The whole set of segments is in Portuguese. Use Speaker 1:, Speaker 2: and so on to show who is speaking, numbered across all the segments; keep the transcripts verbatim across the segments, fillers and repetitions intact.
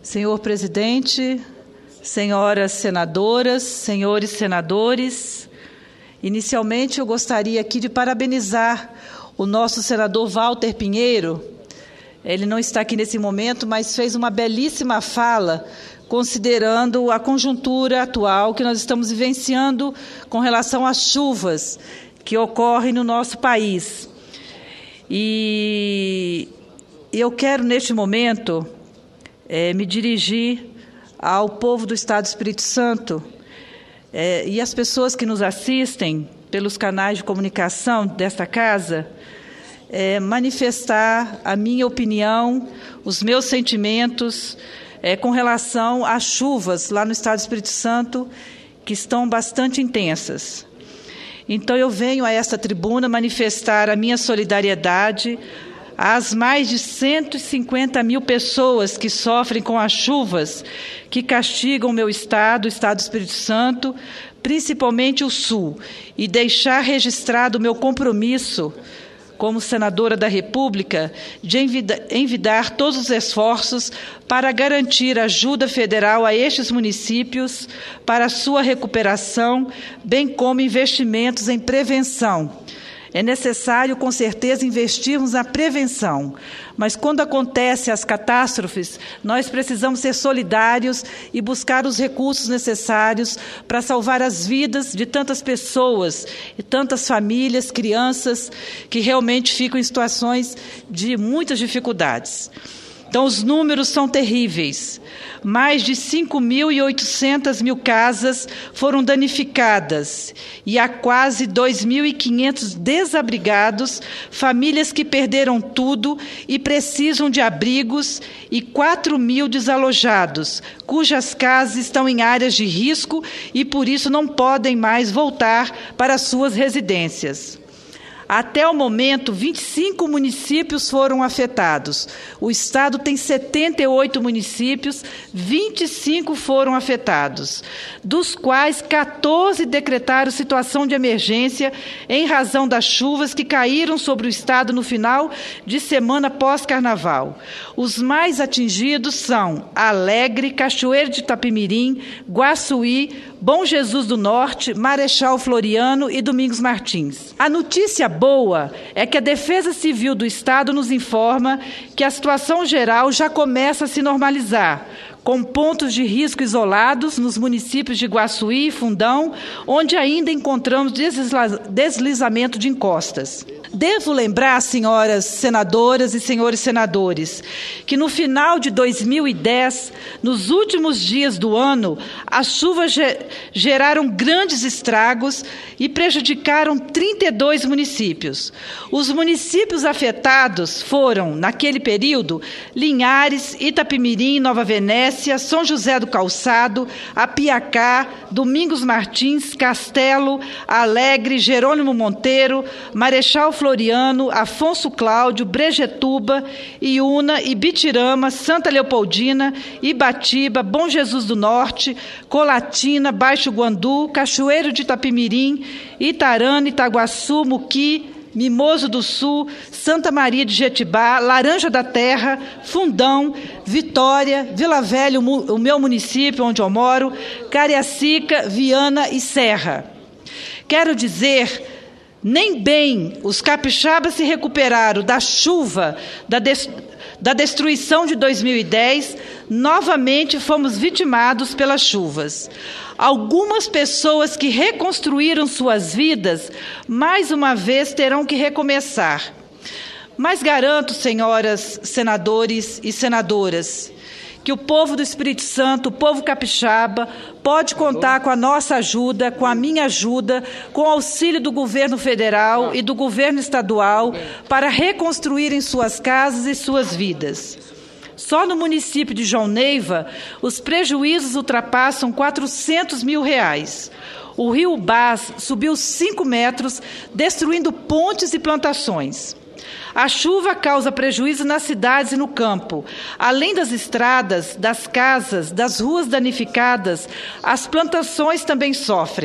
Speaker 1: Senhor presidente, senhoras senadoras, senhores senadores, inicialmente eu gostaria aqui de parabenizar o nosso senador Walter Pinheiro. Ele não está aqui nesse momento, mas fez uma belíssima fala, considerando a conjuntura atual que nós estamos vivenciando com relação às chuvas que ocorrem no nosso país. E eu quero, neste momento, é, me dirigir ao povo do Estado do Espírito Santo é, e às pessoas que nos assistem pelos canais de comunicação desta casa, é, manifestar a minha opinião, os meus sentimentos é, com relação às chuvas lá no Estado do Espírito Santo, que estão bastante intensas. Então, eu venho a esta tribuna manifestar a minha solidariedade às mais de cento e cinquenta mil pessoas que sofrem com as chuvas que castigam o meu estado, o Estado do Espírito Santo, principalmente o Sul, e deixar registrado o meu compromisso como senadora da República, de envidar todos os esforços para garantir ajuda federal a estes municípios para a sua recuperação, bem como investimentos em prevenção. É necessário, com certeza, investirmos na prevenção, mas quando acontecem as catástrofes, nós precisamos ser solidários e buscar os recursos necessários para salvar as vidas de tantas pessoas e tantas famílias, crianças, que realmente ficam em situações de muitas dificuldades. Então, os números são terríveis. Mais de cinco mil e oitocentas mil casas foram danificadas e há quase dois mil e quinhentos desabrigados, famílias que perderam tudo e precisam de abrigos, e quatro mil desalojados, cujas casas estão em áreas de risco e, por isso, não podem mais voltar para suas residências. Até o momento, vinte e cinco municípios foram afetados. O Estado tem setenta e oito municípios, vinte e cinco foram afetados, dos quais quatorze decretaram situação de emergência em razão das chuvas que caíram sobre o Estado no final de semana pós-carnaval. Os mais atingidos são Alegre, Cachoeiro de Itapemirim, Guaçuí, Bom Jesus do Norte, Marechal Floriano e Domingos Martins. A notícia boa é que a Defesa Civil do Estado nos informa que a situação geral já começa a se normalizar, com pontos de risco isolados nos municípios de Guaçuí e Fundão, onde ainda encontramos deslizamento de encostas. Devo lembrar, senhoras senadoras e senhores senadores, que no final de dois mil e dez, nos últimos dias do ano, as chuvas geraram grandes estragos e prejudicaram trinta e dois municípios. Os municípios afetados foram, naquele período, Linhares, Itapemirim, Nova Venécia, São José do Calçado, Apiacá, Domingos Martins, Castelo, Alegre, Jerônimo Monteiro, Marechal Floriano, Afonso Cláudio, Brejetuba, Iuna, Ibitirama, Santa Leopoldina, Ibatiba, Bom Jesus do Norte, Colatina, Baixo Guandu, Cachoeiro de Itapemirim, Itarana, Itaguaçu, Muqui, Mimoso do Sul, Santa Maria de Jetibá, Laranja da Terra, Fundão, Vitória, Vila Velha, o meu município onde eu moro, Cariacica, Viana e Serra. Quero dizer, nem bem os capixabas se recuperaram da chuva, da, des, da destruição de dois mil e dez, novamente fomos vitimados pelas chuvas. Algumas pessoas que reconstruíram suas vidas, mais uma vez terão que recomeçar. Mas garanto, senhoras senadores e senadoras, que o povo do Espírito Santo, o povo capixaba, pode contar com a nossa ajuda, com a minha ajuda, com o auxílio do governo federal e do governo estadual para reconstruírem suas casas e suas vidas. Só no município de João Neiva, os prejuízos ultrapassam quatrocentos mil reais. O rio Bás subiu cinco metros, destruindo pontes e plantações. A chuva causa prejuízo nas cidades e no campo. Além das estradas, das casas, das ruas danificadas, as plantações também sofrem.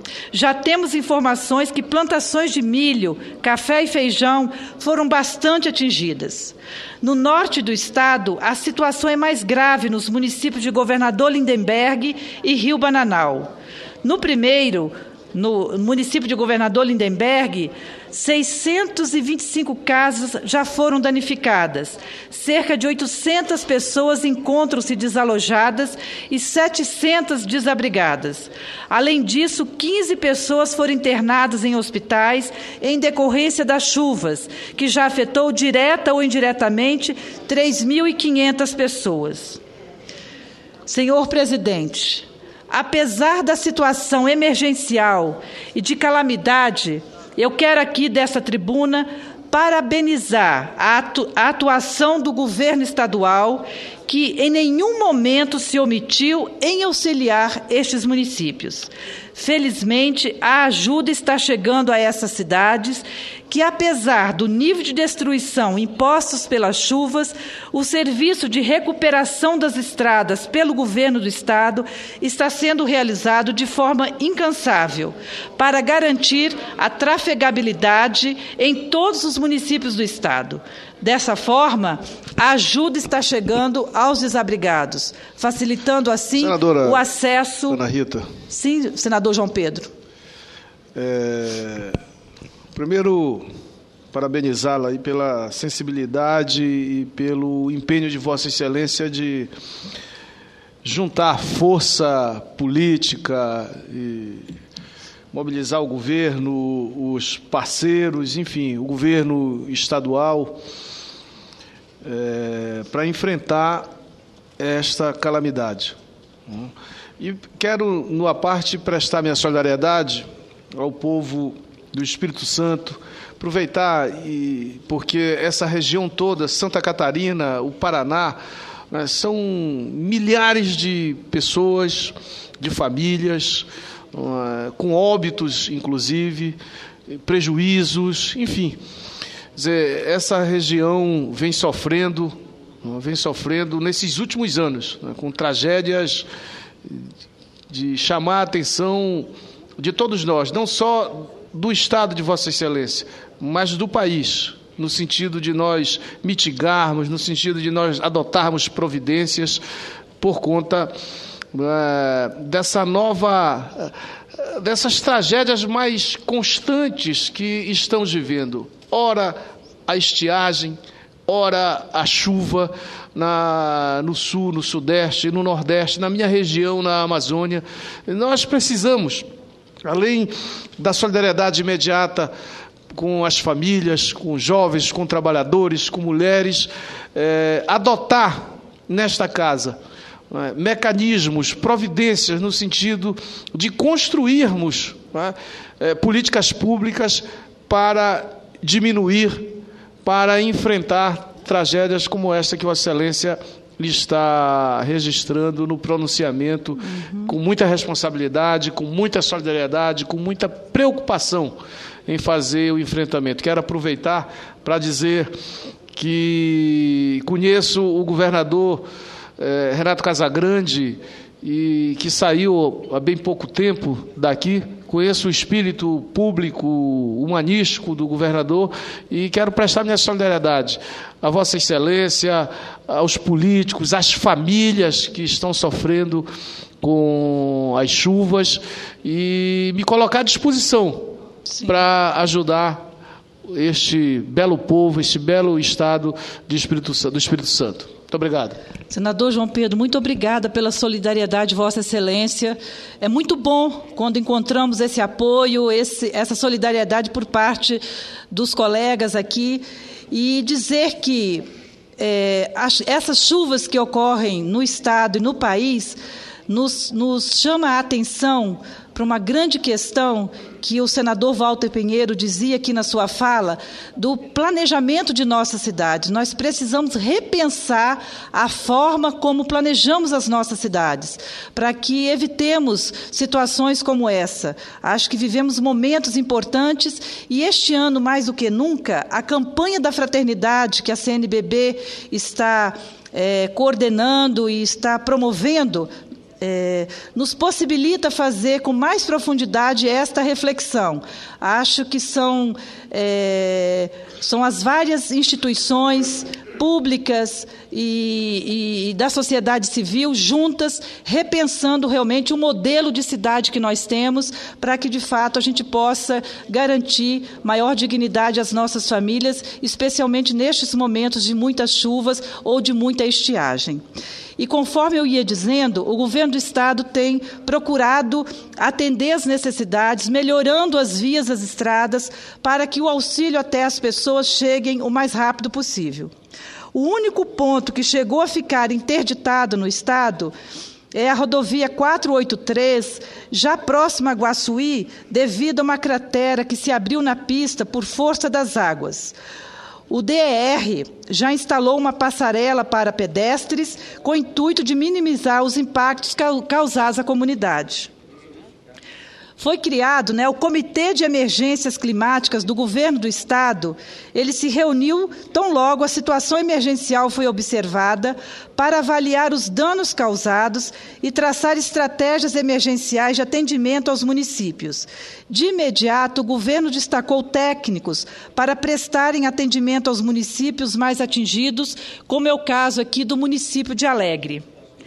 Speaker 1: Já temos informações que plantações de milho, café e feijão foram bastante atingidas. No norte do estado, a situação é mais grave nos municípios de Governador Lindenberg e Rio Bananal. No primeiro, no município de Governador Lindenberg, seiscentas e vinte e cinco casas já foram danificadas, cerca de oitocentas pessoas encontram-se desalojadas e setecentas desabrigadas. Além disso, quinze pessoas foram internadas em hospitais em decorrência das chuvas, que já afetou direta ou indiretamente três mil e quinhentas pessoas. Senhor presidente, apesar da situação emergencial e de calamidade, eu quero aqui dessa tribuna parabenizar a, atu a atuação do governo estadual, que em nenhum momento se omitiu em auxiliar estes municípios. Felizmente, a ajuda está chegando a essas cidades, que, apesar do nível de destruição impostos pelas chuvas, o serviço de recuperação das estradas pelo governo do estado está sendo realizado de forma incansável, para garantir a trafegabilidade em todos os municípios do estado. Dessa forma, a ajuda está chegando aos desabrigados, facilitando assim Senadora, o acesso...
Speaker 2: Dona Rita.
Speaker 1: Sim, senador João Pedro.
Speaker 2: É... Primeiro, parabenizá-la aí pela sensibilidade e pelo empenho de Vossa Excelência de juntar força política e mobilizar o governo, os parceiros, enfim, o governo estadual, é, para enfrentar esta calamidade. E quero, numa parte, prestar minha solidariedade ao povo do Espírito Santo, aproveitar, e, porque essa região toda, Santa Catarina, o Paraná, né, são milhares de pessoas, de famílias, uh, com óbitos, inclusive, prejuízos, enfim. Quer dizer, essa região vem sofrendo, uh, vem sofrendo nesses últimos anos, né, com tragédias de chamar a atenção de todos nós, não só do Estado de Vossa Excelência, mas do país, no sentido de nós mitigarmos, no sentido de nós adotarmos providências por conta uh, dessa nova, uh, dessas tragédias mais constantes que estamos vivendo. Ora a estiagem, ora a chuva na, no sul, no sudeste, no nordeste, na minha região, na Amazônia. Nós precisamos, além da solidariedade imediata com as famílias, com jovens, com trabalhadores, com mulheres, é, adotar nesta casa é, mecanismos, providências no sentido de construirmos é, é, políticas públicas para diminuir, para enfrentar tragédias como esta que Vossa Excelência está registrando no pronunciamento, uhum. com muita responsabilidade, com muita solidariedade, com muita preocupação em fazer o enfrentamento. Quero aproveitar para dizer que conheço o governador eh, Renato Casagrande, e que saiu há bem pouco tempo daqui. Conheço o espírito público, humanístico do governador, e quero prestar minha solidariedade a Vossa Excelência, aos políticos, às famílias que estão sofrendo com as chuvas, e me colocar à disposição para ajudar este belo povo, este belo estado do Espírito, do Espírito Santo. Muito obrigado.
Speaker 1: Senador João Pedro, muito obrigada pela solidariedade, Vossa Excelência. É muito bom quando encontramos esse apoio, esse, essa solidariedade por parte dos colegas aqui, e dizer que é, as, essas chuvas que ocorrem no Estado e no país nos, nos chama a atenção para uma grande questão que o senador Walter Pinheiro dizia aqui na sua fala, do planejamento de nossas cidades. Nós precisamos repensar a forma como planejamos as nossas cidades, para que evitemos situações como essa. Acho que vivemos momentos importantes, e este ano, mais do que nunca, a campanha da fraternidade que a C N B B está é, coordenando e está promovendo é, nos possibilita fazer com mais profundidade esta reflexão. Acho que são, é, são as várias instituições públicas e, e da sociedade civil juntas, repensando realmente o modelo de cidade que nós temos, para que, de fato, a gente possa garantir maior dignidade às nossas famílias, especialmente nestes momentos de muitas chuvas ou de muita estiagem. E, conforme eu ia dizendo, o governo do Estado tem procurado atender as necessidades, melhorando as vias, as estradas, para que o auxílio até as pessoas cheguem o mais rápido possível. O único ponto que chegou a ficar interditado no Estado é a rodovia quatrocentos e oitenta e três, já próxima a Guaçuí, devido a uma cratera que se abriu na pista por força das águas. O D E R já instalou uma passarela para pedestres com o intuito de minimizar os impactos causados à comunidade. Foi criado, né, o Comitê de Emergências Climáticas do Governo do Estado. Ele se reuniu tão logo a situação emergencial foi observada para avaliar os danos causados e traçar estratégias emergenciais de atendimento aos municípios. De imediato, o governo destacou técnicos para prestarem atendimento aos municípios mais atingidos, como é o caso aqui do município de Alegre.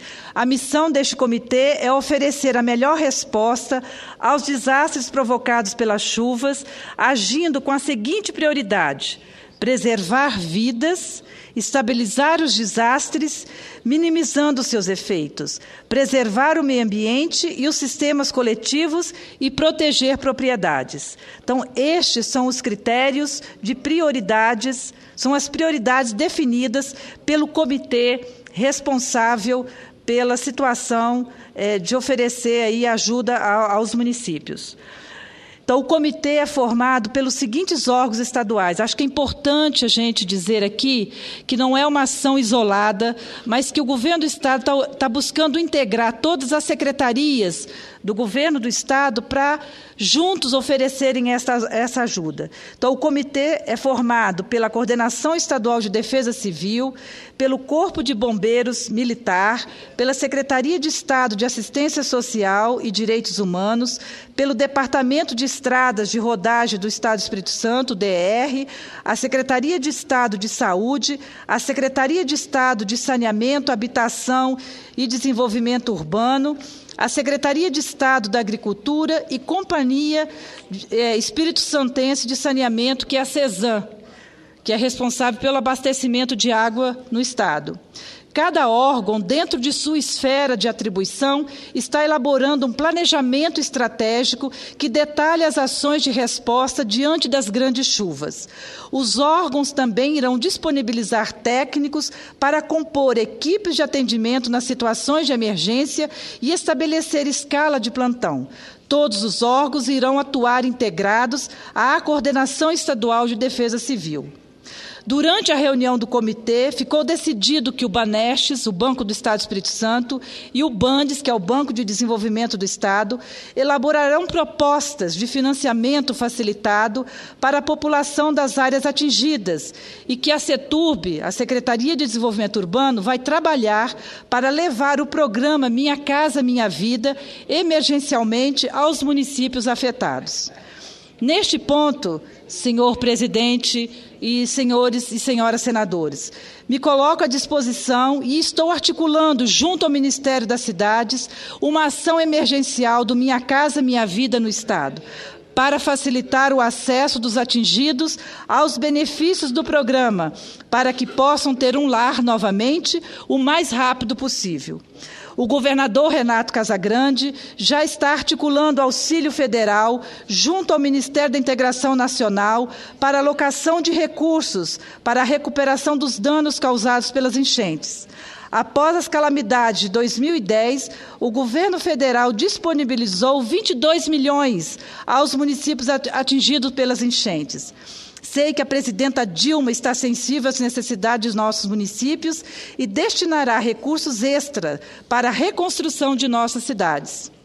Speaker 1: A missão deste comitê é oferecer a melhor resposta aos desastres provocados pelas chuvas, agindo com a seguinte prioridade: preservar vidas, estabilizar os desastres, minimizando seus efeitos, preservar o meio ambiente e os sistemas coletivos e proteger propriedades. Então, estes são os critérios de prioridades, são as prioridades definidas pelo comitê responsável pela situação é, de oferecer aí ajuda a, aos municípios. Então, o comitê é formado pelos seguintes órgãos estaduais. Acho que é importante a gente dizer aqui que não é uma ação isolada, mas que o governo do Estado está tá buscando integrar todas as secretarias do governo do Estado para juntos oferecerem essa, essa ajuda. Então, o comitê é formado pela Coordenação Estadual de Defesa Civil, pelo Corpo de Bombeiros Militar, pela Secretaria de Estado de Assistência Social e Direitos Humanos, pelo Departamento de Estradas de Rodagem do Estado do Espírito Santo, D E R, a Secretaria de Estado de Saúde, a Secretaria de Estado de Saneamento, Habitação e Desenvolvimento Urbano, a Secretaria de Estado da Agricultura e Companhia é, Espírito Santense de Saneamento, que é a CESAM, que é responsável pelo abastecimento de água no Estado. Cada órgão, dentro de sua esfera de atribuição, está elaborando um planejamento estratégico que detalha as ações de resposta diante das grandes chuvas. Os órgãos também irão disponibilizar técnicos para compor equipes de atendimento nas situações de emergência e estabelecer escala de plantão. Todos os órgãos irão atuar integrados à Coordenação Estadual de Defesa Civil. Durante a reunião do comitê, ficou decidido que o Banestes, o Banco do Estado do Espírito Santo, e o Bandes, que é o Banco de Desenvolvimento do Estado, elaborarão propostas de financiamento facilitado para a população das áreas atingidas e que a CETURB, a Secretaria de Desenvolvimento Urbano, vai trabalhar para levar o programa Minha Casa Minha Vida emergencialmente aos municípios afetados. Neste ponto, senhor presidente e senhores e senhoras senadores, me coloco à disposição e estou articulando, junto ao Ministério das Cidades, uma ação emergencial do Minha Casa Minha Vida no Estado, para facilitar o acesso dos atingidos aos benefícios do programa, para que possam ter um lar novamente o mais rápido possível. O governador Renato Casagrande já está articulando auxílio federal junto ao Ministério da Integração Nacional para alocação de recursos para a recuperação dos danos causados pelas enchentes. Após as calamidades de dois mil e dez, o governo federal disponibilizou vinte e dois milhões aos municípios atingidos pelas enchentes. Sei que a presidenta Dilma está sensível às necessidades dos nossos municípios e destinará recursos extra para a reconstrução de nossas cidades.